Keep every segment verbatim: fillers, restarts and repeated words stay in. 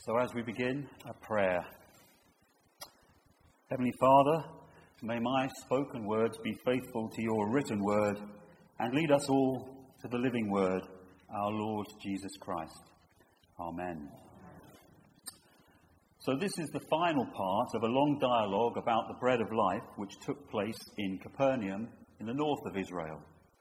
So as we begin, a prayer. Heavenly Father, may my spoken words be faithful to your written word and lead us all to the living word, our Lord Jesus Christ. Amen. So this is the final part of a long dialogue about the bread of life which took place in Capernaum in the north of Israel.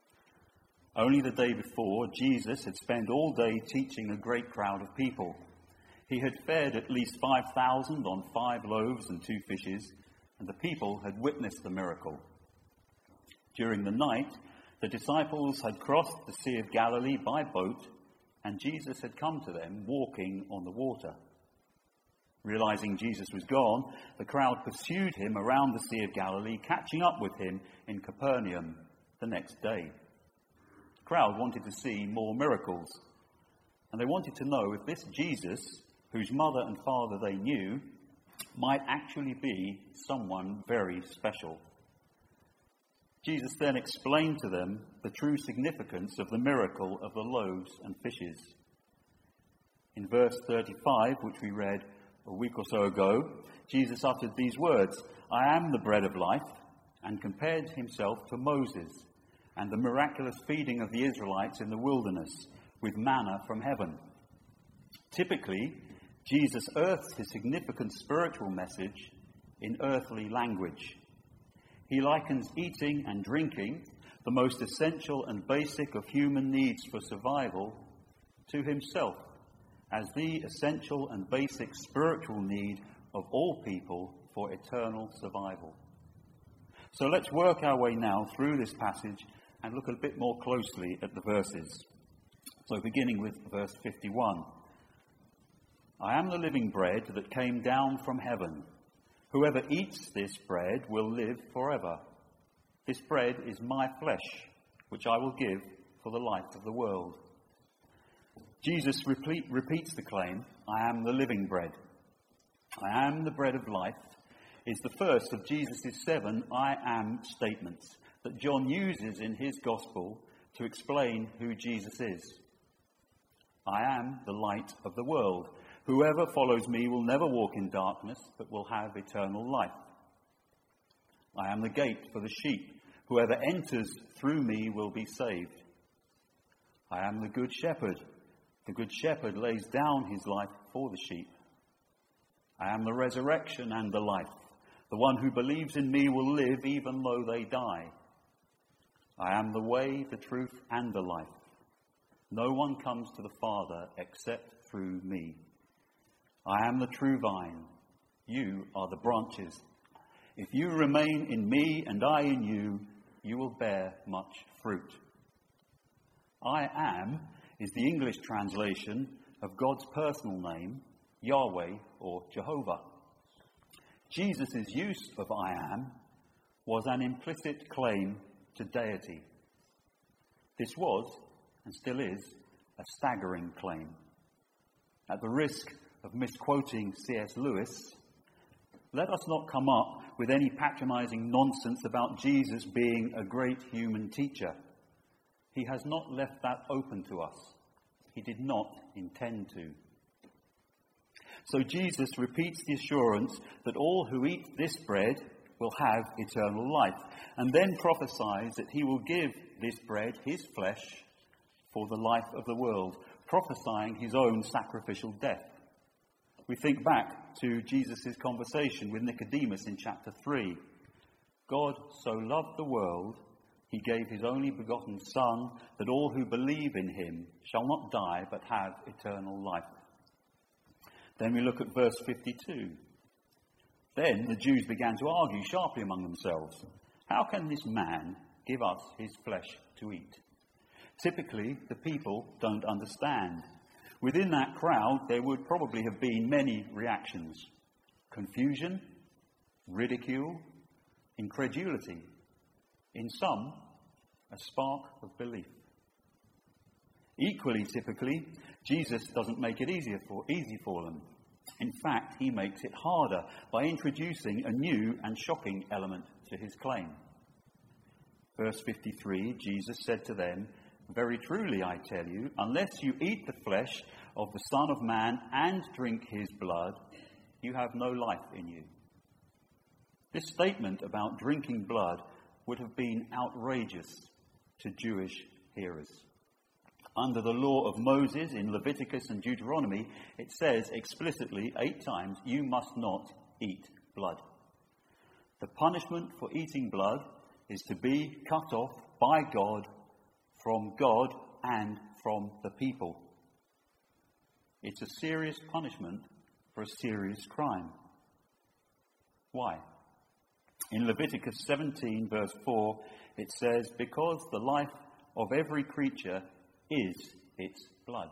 Only the day before, Jesus had spent all day teaching a great crowd of people. He had fed at least five thousand on five loaves and two fishes, and the people had witnessed the miracle. During the night, the disciples had crossed the Sea of Galilee by boat, and Jesus had come to them walking on the water. Realizing Jesus was gone, the crowd pursued him around the Sea of Galilee, catching up with him in Capernaum the next day. The crowd wanted to see more miracles, and they wanted to know if this Jesus, whose mother and father they knew, might actually be someone very special. Jesus then explained to them the true significance of the miracle of the loaves and fishes. In verse thirty-five, which we read a week or so ago, Jesus uttered these words, "I am the bread of life," and compared himself to Moses and the miraculous feeding of the Israelites in the wilderness with manna from heaven. Typically, Jesus earths his significant spiritual message in earthly language. He likens eating and drinking, the most essential and basic of human needs for survival, to himself as the essential and basic spiritual need of all people for eternal survival. So let's work our way now through this passage and look a bit more closely at the verses. So beginning with verse fifty-one. "I am the living bread that came down from heaven. Whoever eats this bread will live forever. This bread is my flesh, which I will give for the life of the world." Jesus repeat, repeats the claim, "I am the living bread." "I am the bread of life" is the first of Jesus' seven I am statements that John uses in his gospel to explain who Jesus is. "I am the light of the world. Whoever follows me will never walk in darkness, but will have eternal life. I am the gate for the sheep. Whoever enters through me will be saved. I am the good shepherd. The good shepherd lays down his life for the sheep. I am the resurrection and the life. The one who believes in me will live even though they die. I am the way, the truth, and the life. No one comes to the Father except through me. I am the true vine. You are the branches. If you remain in me and I in you, you will bear much fruit." I am is the English translation of God's personal name, Yahweh or Jehovah. Jesus' use of I am was an implicit claim to deity. This was, and still is, a staggering claim. At the risk of misquoting C S Lewis, let us not come up with any patronizing nonsense about Jesus being a great human teacher. He has not left that open to us. He did not intend to. So Jesus repeats the assurance that all who eat this bread will have eternal life, and then prophesies that he will give this bread, his flesh, for the life of the world, prophesying his own sacrificial death. We think back to Jesus' conversation with Nicodemus in chapter three. God so loved the world, he gave his only begotten Son, that all who believe in him shall not die but have eternal life. Then we look at verse fifty-two. Then the Jews began to argue sharply among themselves. "How can this man give us his flesh to eat?" Typically, the people don't understand. Within that crowd, there would probably have been many reactions. Confusion, ridicule, incredulity. In some, a spark of belief. Equally typically, Jesus doesn't make it easier for, easy for them. In fact, he makes it harder by introducing a new and shocking element to his claim. Verse fifty-three, Jesus said to them, Very truly, I tell you, unless you eat the flesh of the Son of Man and drink his blood, you have no life in you." This statement about drinking blood would have been outrageous to Jewish hearers. Under the law of Moses in Leviticus and Deuteronomy, it says explicitly eight times, "You must not eat blood." The punishment for eating blood is to be cut off by God, from God and from the people. It's a serious punishment for a serious crime. Why? In Leviticus seventeen, verse four, it says, "Because the life of every creature is its blood."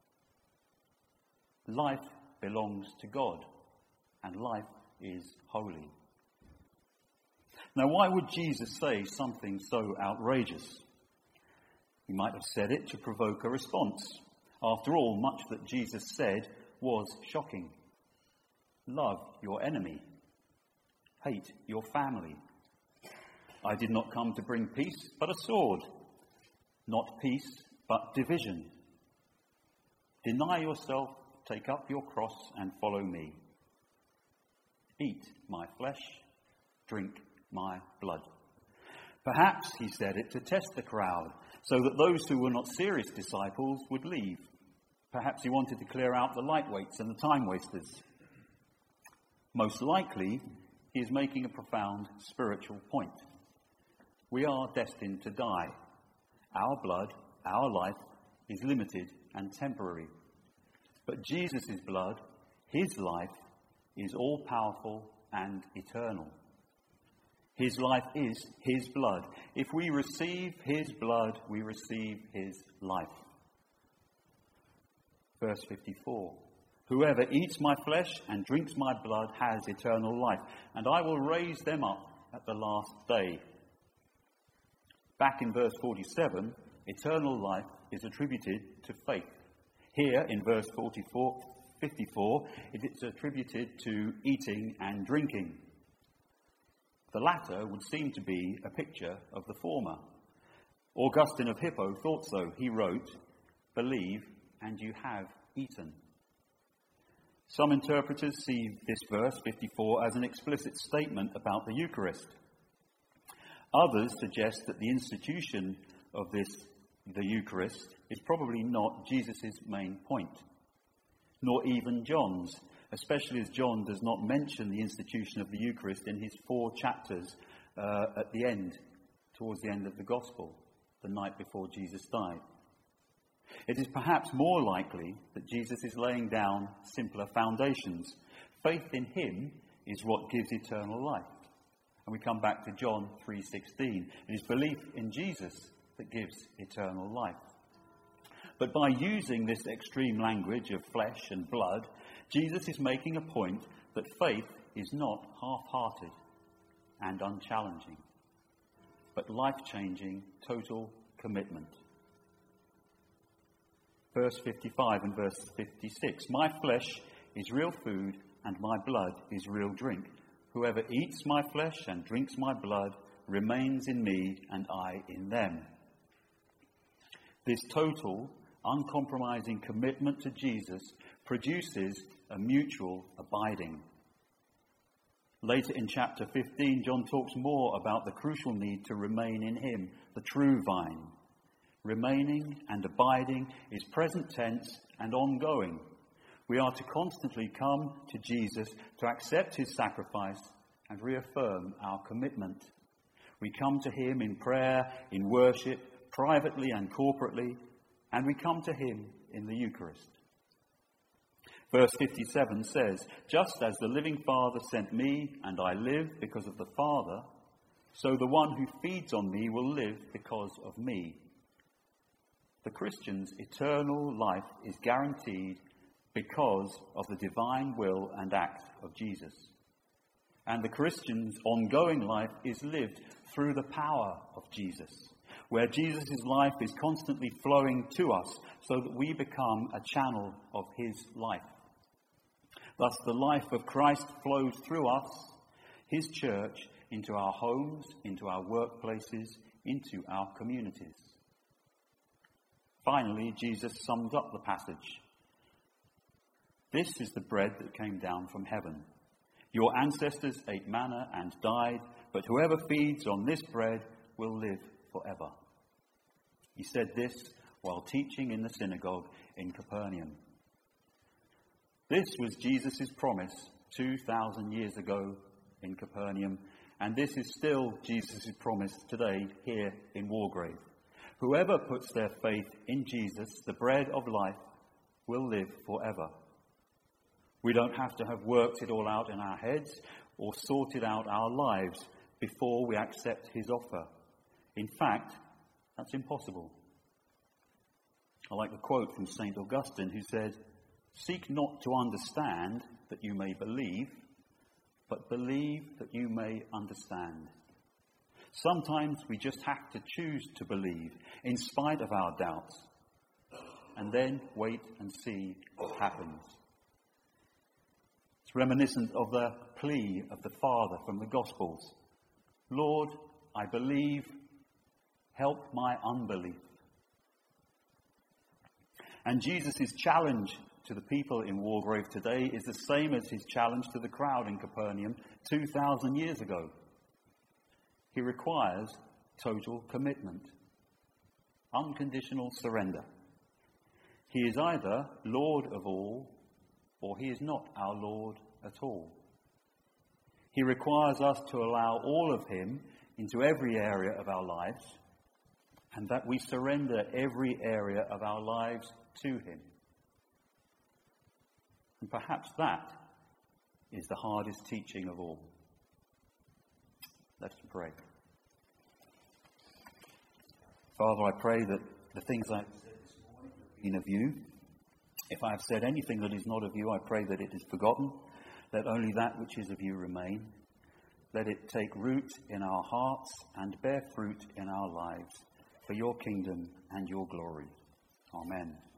Life belongs to God, and life is holy. Now, why would Jesus say something so outrageous? He might have said it to provoke a response. After all, much that Jesus said was shocking. Love your enemy. Hate your family. I did not come to bring peace, but a sword. Not peace, but division. Deny yourself, take up your cross, and follow me. Eat my flesh, drink my blood. Perhaps he said it to test the crowd, so that those who were not serious disciples would leave. Perhaps he wanted to clear out the lightweights and the time wasters. Most likely, he is making a profound spiritual point. We are destined to die. Our blood, our life, is limited and temporary. But Jesus' blood, his life, is all-powerful and eternal. His life is his blood. If we receive his blood, we receive his life. Verse fifty-four. "Whoever eats my flesh and drinks my blood has eternal life, and I will raise them up at the last day." Back in verse forty-seven, eternal life is attributed to faith. Here in verse forty-four, fifty-four, it is attributed to eating and drinking. The latter would seem to be a picture of the former. Augustine of Hippo thought so. He wrote, "Believe and you have eaten." Some interpreters see this verse, fifty-four, as an explicit statement about the Eucharist. Others suggest that the institution of this, the Eucharist, is probably not Jesus' main point, nor even John's, especially as John does not mention the institution of the Eucharist in his four chapters uh, at the end, towards the end of the Gospel, the night before Jesus died. It is perhaps more likely that Jesus is laying down simpler foundations. Faith in him is what gives eternal life. And we come back to John three sixteen. It is belief in Jesus that gives eternal life. But by using this extreme language of flesh and blood, Jesus is making a point that faith is not half-hearted and unchallenging, but life-changing, total commitment. Verse fifty-five and verse fifty-six. "My flesh is real food and my blood is real drink. Whoever eats my flesh and drinks my blood remains in me and I in them." This total, uncompromising commitment to Jesus produces a mutual abiding. Later in chapter fifteen, John talks more about the crucial need to remain in him, the true vine. Remaining and abiding is present tense and ongoing. We are to constantly come to Jesus to accept his sacrifice and reaffirm our commitment. We come to him in prayer, in worship, privately and corporately, and we come to him in the Eucharist. Verse fifty-seven says, "Just as the living Father sent me, and I live because of the Father, so the one who feeds on me will live because of me." The Christian's eternal life is guaranteed because of the divine will and act of Jesus. And the Christian's ongoing life is lived through the power of Jesus, where Jesus' life is constantly flowing to us so that we become a channel of his life. Thus, the life of Christ flows through us, his church, into our homes, into our workplaces, into our communities. Finally, Jesus sums up the passage. This is the bread that came down from heaven. Your ancestors ate manna and died, but whoever feeds on this bread will live forever. He said this while teaching in the synagogue in Capernaum. This was Jesus' promise two thousand years ago in Capernaum, and this is still Jesus' promise today here in Wargrave. Whoever puts their faith in Jesus, the bread of life, will live forever. We don't have to have worked it all out in our heads or sorted out our lives before we accept his offer. In fact, that's impossible. I like the quote from Saint Augustine, who said, "Seek not to understand that you may believe, but believe that you may understand." Sometimes we just have to choose to believe in spite of our doubts, and then wait and see what happens. It's reminiscent of the plea of the Father from the Gospels. "Lord, I believe, help my unbelief." And Jesus' challenge to the people in Wargrave today is the same as his challenge to the crowd in Capernaum two thousand years ago. He requires total commitment, unconditional surrender. He is either Lord of all, or he is not our Lord at all. He requires us to allow all of him into every area of our lives, and that we surrender every area of our lives to him. And perhaps that is the hardest teaching of all. Let's pray. Father, I pray that the things I've said this morning have been of you. If I have said anything that is not of you, I pray that it is forgotten. Let only that which is of you remain. Let it take root in our hearts and bear fruit in our lives for your kingdom and your glory. Amen.